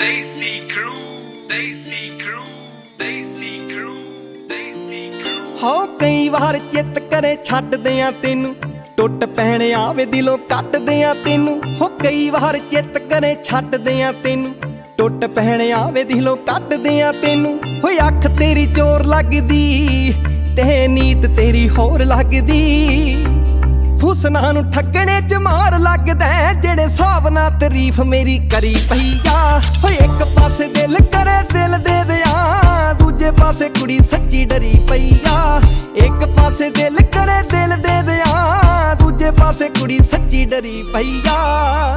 Desi Crew, Desi Crew, Desi Crew, Desi Crew। हो कई बार चित करे छड्ड दियां तेनू, टुट पैण आवे दिलों कट दियां तेनू। हो कई बार चित करे छड्ड दियां तेनू, टुट पैण आवे दिलों कट दियां तेनू। हो अख तेरी चोर लगदी ते नीत तेरी होर लगदी, हुसना नू ठगणे च मार लगदा जेड़े हिसाब नाल तारीफ मेरी करी पई आ। हो एक पासे दिल करे दिल दे दियां, दूजे पासे कुड़ी सच्ची डरी पई आ। एक पासे दिल करे दिल दे दियां, दूजे पासे कुड़ी सच्ची डरी पई आ।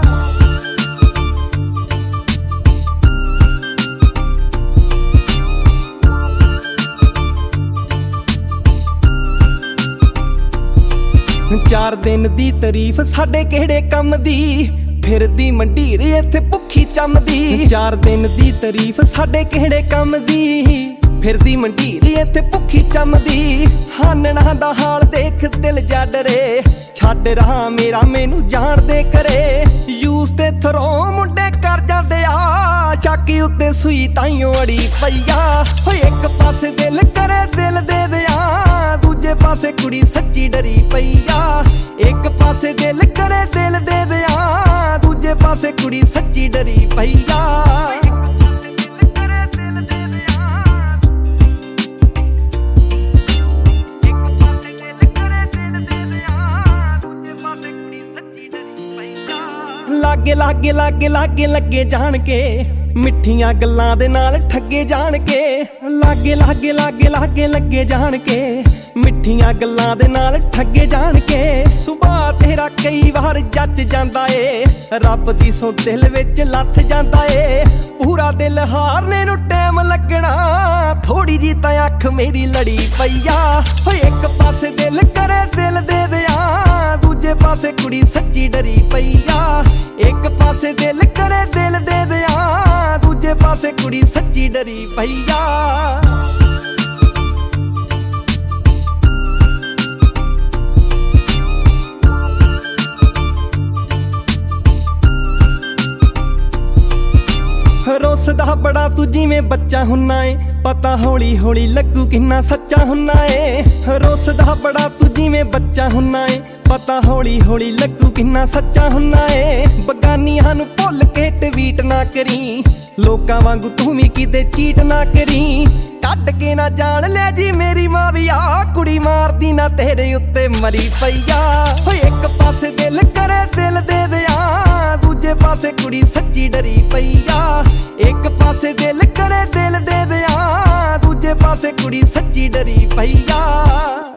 चार दिन दी तारीफ साडे किहड़े कम दी, फिरदी मंडीर इत्थे भुखी चमदी। चार दिन दी तारीफ साडे किहड़े कम दी, फिरदी मंडीर इत्थे भुखी चमदी। हानना दा हाल देख दिल जा डरे, छड्ड रहा मेरा मैनू जान दे करे। यूस ते थरों मुंडे कर जांदे आ, चाकी उत्ते सुई ताइयों अड़ी पई आ। हो एक पासे दिल करे दिल दे दियां, दूजे पासे कुड़ी सच्ची डरी पई आ। एक पासे दिल करे दिल दे दियां, दूजे पासे कुड़ी सच्ची डरी पई आ। लागे लागे लागे लागे लगे जान के, मिठियां गल्लां दे नाल ठगे जान के। लागे लागे लागे लागे लगे जान के, मिठियां गल्लां दे नाल ठगे जान के। सुभाऽ तेरा कई बार जच जांदा ए, रब दी सो दिल विच लथ जांदा ए। पूरा दिल हारने नू टाइम लगना, थोड़ी जी तां अख मेरी लड़ी पई आ। हो एक पासे दिल करे दिल दे दियां, दूजे पासे कुड़ी सच्ची डरी पई आ। एक पासे दिल करे दिल दे दियां, दूजे पासे कुड़ी सच्ची डरी पई आ। रोसदा बड़ा तू जिवें बच्चा हुन्ना ए, पता हौली हौली लगू किन्ना सच्चा हुन्ना ए। रोसदा बड़ा तू जिवें बच्चा हुन्ना ए, पता हौली हौली लगू किन्ना सच्चा हुन्ना ए। बगानियां नू भुल के ट्वीट ना करी, लोकां वांगू तू भी किते चीट ना करी। कट के ना जान ले जी मेरी मां भी आ, कुड़ी मारदी ना तेरे उत्ते मरी पई आ। हो एक पासे दिल करे दिल दे दियां, दूजे पासे कुड़ी सच्ची डरी पई आ। एक पासे दिल करे दिल दे दियां, दूजे पासे कुड़ी सच्ची डरी पई आ।